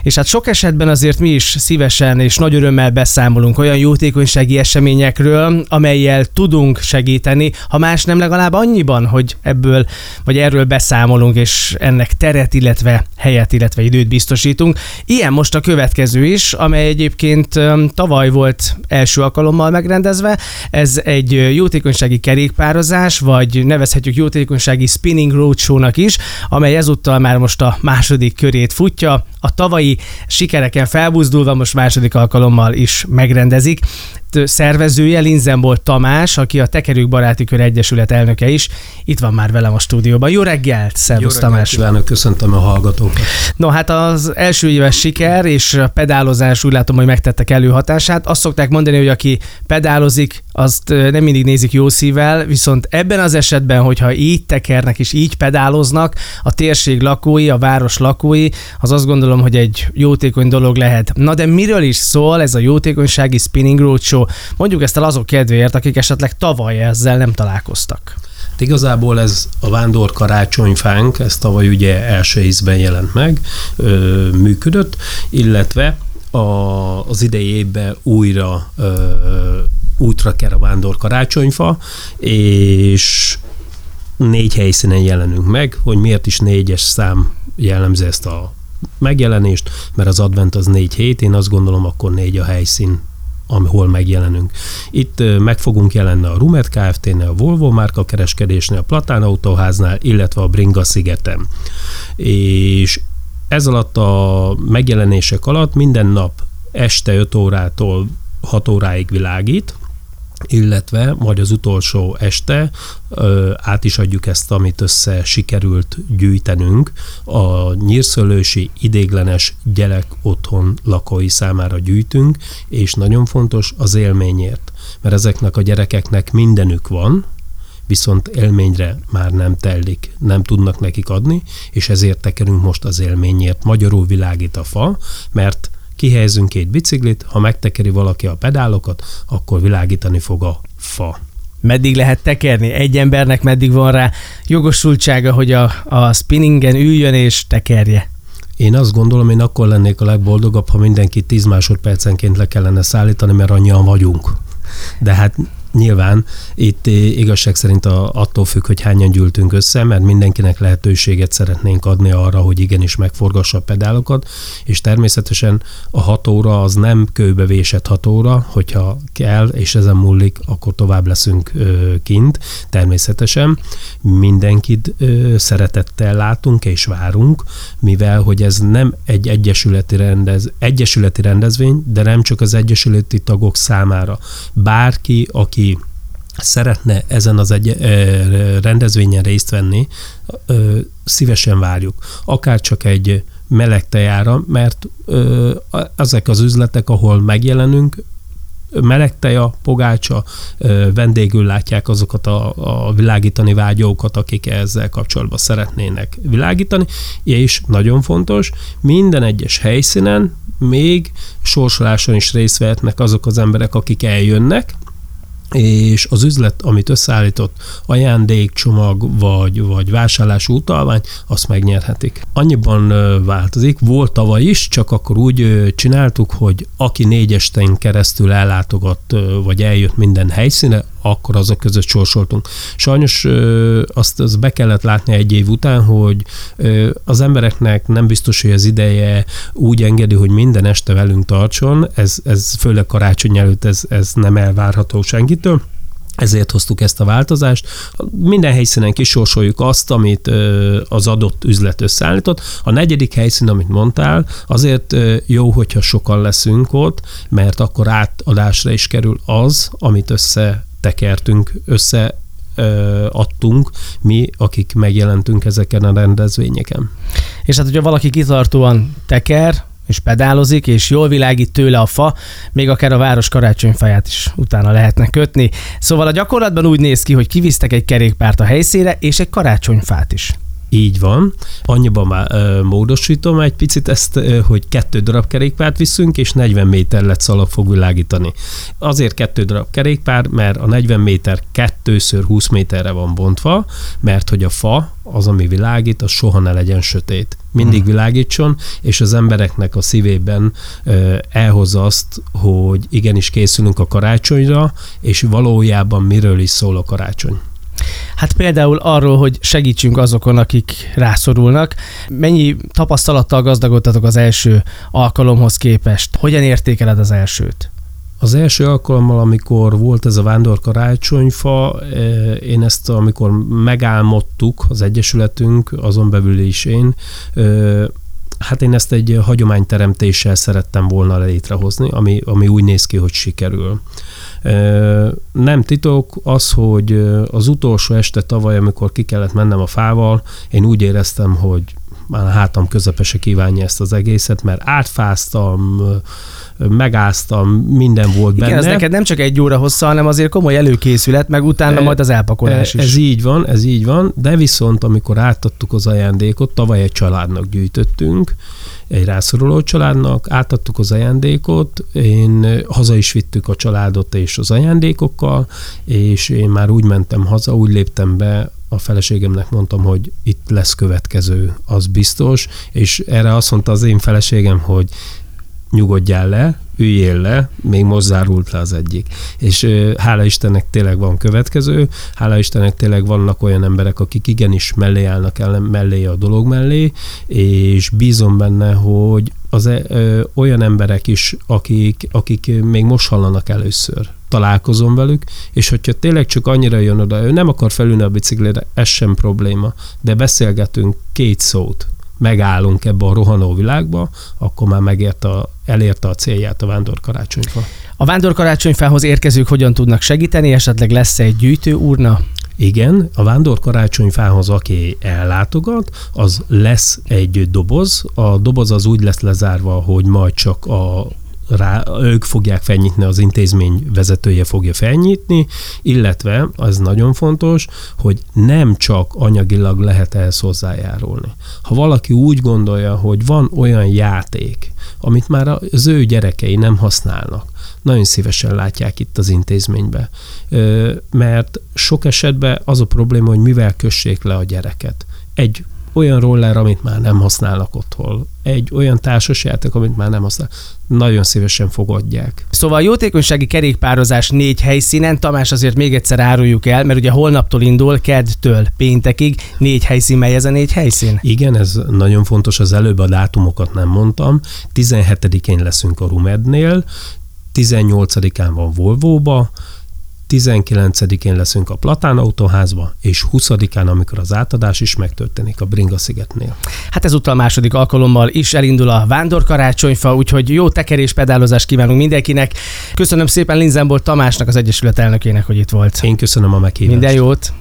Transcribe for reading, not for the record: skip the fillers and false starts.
És hát sok esetben azért mi is szívesen és nagy örömmel beszámolunk olyan jótékonysági eseményekről, amellyel tudunk segíteni, ha más nem legalább annyiban, hogy ebből vagy erről beszámolunk, és ennek teret, illetve helyet, illetve időt biztosítunk. Ilyen most a következő is, amely egyébként tavaly volt első alkalommal megrendezve. Ez egy jótékonysági kerékpározás, vagy nevezhetjük jótékonysági spinning roadshow-nak is, amely ezúttal már most a második körét futja. A tavalyi sikereken felbuzdulva most második alkalommal is megrendezik. Szervezője Linzenbolt Tamás, aki a Tekerők Baráti Kör Egyesület elnöke is. Itt van már velem a stúdióban. Jó reggelt! Szervusz, Tamás! Kívánok, köszöntöm a hallgatókat! No, hát az első éves siker és a pedálozás úgy látom, hogy megtettek előhatását. Azt szokták mondani, hogy aki pedálozik, azt nem mindig nézik jó szívvel, viszont ebben az esetben, hogyha így tekernek és így pedáloznak, a térség lakói, a város lakói, az azt gondolom, hogy egy jótékony dolog lehet. Na de miről is szól ez a jótékonysági spinning roadshow? Mondjuk ezt el azok kedvéért, akik esetleg tavaly ezzel nem találkoztak. Igazából ez a vándor karácsonyfánk, ez tavaly ugye első ízben jelent meg, működött, illetve az idei évben útra ker a vándor karácsonyfa, és 4 helyszínen jelenünk meg, hogy miért is 4-es szám jellemzi ezt a megjelenést, mert az advent az 4 hét, én azt gondolom, akkor 4 a helyszín, ahol megjelenünk. Itt meg fogunk jelenni a Rumet Kft-nél, a Volvo márka kereskedésnél, a Platán Autóháznál, illetve a Bringa szigeten. És ez alatt a megjelenések alatt minden nap este 5 órától 6 óráig világít, illetve majd az utolsó este át is adjuk ezt, amit össze sikerült gyűjtenünk, a nyírszőlősi ideiglenes gyerek otthon lakói számára gyűjtünk, és nagyon fontos az élményért, mert ezeknek a gyerekeknek mindenük van, viszont élményre már nem tellik, nem tudnak nekik adni, és ezért tekerünk most az élményért. Magyarul világít a fa, mert kihelyezünk 2 biciklit, ha megtekeri valaki a pedálokat, akkor világítani fog a fa. Meddig lehet tekerni? Egy embernek meddig van rá jogosultsága, hogy a spinningen üljön és tekerje? Én azt gondolom, én akkor lennék a legboldogabb, ha mindenki 10 másodpercenként le kellene szállítani, mert annyian vagyunk. De hát nyilván itt igazság szerint attól függ, hogy hányan gyűltünk össze, mert mindenkinek lehetőséget szeretnénk adni arra, hogy igenis megforgassa a pedálokat, és természetesen a 6 óra az nem kőbevésett 6 óra, hogyha kell, és ezen múlik, akkor tovább leszünk kint. Természetesen mindenkit szeretettel látunk és várunk, mivel hogy ez nem egy egyesületi rendezvény, de nem csak az egyesületi tagok számára. Bárki, aki szeretne ezen az rendezvényen részt venni, szívesen várjuk. Akár csak egy meleg tejára, mert ezek az üzletek, ahol megjelenünk, meleg teja, pogácsa, vendégül látják azokat a világítani vágyókat, akik ezzel kapcsolatban szeretnének világítani, és nagyon fontos, minden egyes helyszínen még sorsoláson is részt vehetnek azok az emberek, akik eljönnek, és az üzlet, amit összeállított, ajándékcsomag vagy vásárlási utalvány, azt megnyerhetik. Annyiban változik, volt tavaly is, csak akkor úgy csináltuk, hogy aki 4 estén keresztül ellátogat, vagy eljött minden helyszíne, akkor azok között sorsoltunk. Sajnos azt be kellett látni 1 év után, hogy az embereknek nem biztos, hogy az ideje úgy engedi, hogy minden este velünk tartson, ez főleg karácsony előtt ez nem elvárható senkitől. Ezért hoztuk ezt a változást. Minden helyszínen kisorsoljuk azt, amit az adott üzlet összeállított. A 4. helyszín, amit mondtál, azért jó, hogyha sokan leszünk ott, mert akkor átadásra is kerül az, amit összetekertünk, adtunk mi, akik megjelentünk ezeken a rendezvényeken. És hát, hogyha valaki kitartóan teker, és pedálozik, és jól világít tőle a fa, még akár a város karácsonyfáját is utána lehetne kötni. Szóval a gyakorlatban úgy néz ki, hogy kivisztek egy kerékpárt a helyszínre, és egy karácsonyfát is. Így van. Annyiban már módosítom egy picit ezt, hogy 2 darab kerékpárt viszünk, és 40 méter lett szalag fog világítani. Azért 2 darab kerékpár, mert a 40 méter 2x20 méterre van bontva, mert hogy a fa, az, ami világít, az soha ne legyen sötét. Mindig világítson, és az embereknek a szívében elhozza azt, hogy igenis készülünk a karácsonyra, és valójában miről is szól a karácsony. Hát például arról, hogy segítsünk azokon, akik rászorulnak. Mennyi tapasztalattal gazdagodtatok az első alkalomhoz képest? Hogyan értékeled az elsőt? Az első alkalommal, amikor volt ez a vándor karácsonyfa, én ezt, amikor megálmodtuk, az Egyesületünk, azon belül is én, hát én ezt egy hagyományteremtéssel szerettem volna létrehozni, ami úgy néz ki, hogy sikerül. Nem titok az, hogy az utolsó este tavaly, amikor ki kellett mennem a fával, én úgy éreztem, hogy már a hátam közepese kívánja ezt az egészet, mert átfáztam, megáztam, minden volt benne. Igen, ez neked nem csak 1 óra hossza, hanem azért komoly előkészület, meg utána majd az elpakolás is. Ez így van, de viszont amikor átadtuk az ajándékot, tavaly egy családnak gyűjtöttünk, egy rászoruló családnak, átadtuk az ajándékot, haza is vittük a családot és az ajándékokkal, és én már úgy mentem haza, úgy léptem be, a feleségemnek mondtam, hogy itt lesz következő, az biztos, és erre azt mondta az én feleségem, hogy nyugodjál le, üljél le, még most zárult le az egyik. És hála Istennek tényleg van következő, hála Istennek tényleg vannak olyan emberek, akik igenis mellé állnak mellé a dolog mellé, és bízom benne, hogy olyan emberek is, akik még most hallanak először, találkozom velük, és hogyha tényleg csak annyira jön oda, ő nem akar felülni a biciklire, ez sem probléma, de beszélgetünk 2 szót, megállunk ebbe a rohanó világba, akkor már elérte a célját a vándorkarácsonyfa. A vándorkarácsonyfához érkezők hogyan tudnak segíteni? Esetleg lesz egy gyűjtőurna? Igen, a vándorkarácsonyfához, aki ellátogat, az lesz egy doboz. A doboz az úgy lesz lezárva, hogy majd csak ők fogják felnyitni, az intézmény vezetője fogja felnyitni, illetve az nagyon fontos, hogy nem csak anyagilag lehet ehhez hozzájárulni. Ha valaki úgy gondolja, hogy van olyan játék, amit már az ő gyerekei nem használnak, nagyon szívesen látják itt az intézménybe. Mert sok esetben az a probléma, hogy mivel kössék le a gyereket. Egy olyan roller, amit már nem használnak otthon. Egy olyan társasjáték, amit már nem használnak. Nagyon szívesen fogadják. Szóval jótékonysági kerékpározás 4 helyszínen. Tamás, azért még egyszer áruljuk el, mert ugye holnaptól indul, keddtől péntekig 4 helyszín, mely ez a 4 helyszín? Igen, ez nagyon fontos, az előbb a dátumokat nem mondtam. 17-én leszünk a Rumednél, 18-án van Volvóba, 19-én leszünk a Platán autóházba, és 20-án, amikor az átadás is megtörténik a Bringa-szigetnél. Hát ezúttal második alkalommal is elindul a vándorkarácsonyfa, úgyhogy jó tekerés, pedálozást kívánunk mindenkinek. Köszönöm szépen Linzenborn Tamásnak, az Egyesület elnökének, hogy itt volt. Én köszönöm a meghívást. Minden jót!